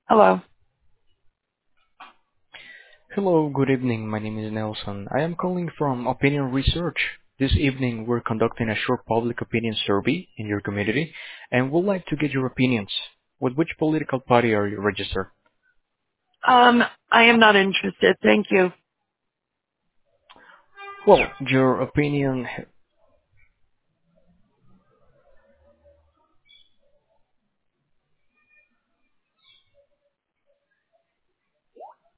Hello. Hello, good evening. My name is Nelson. I am calling from Opinion Research. This evening, we're conducting a short public opinion survey in your community and would like to get your opinions. With which political party are you registered? I am not interested. Thank you. Well, your opinion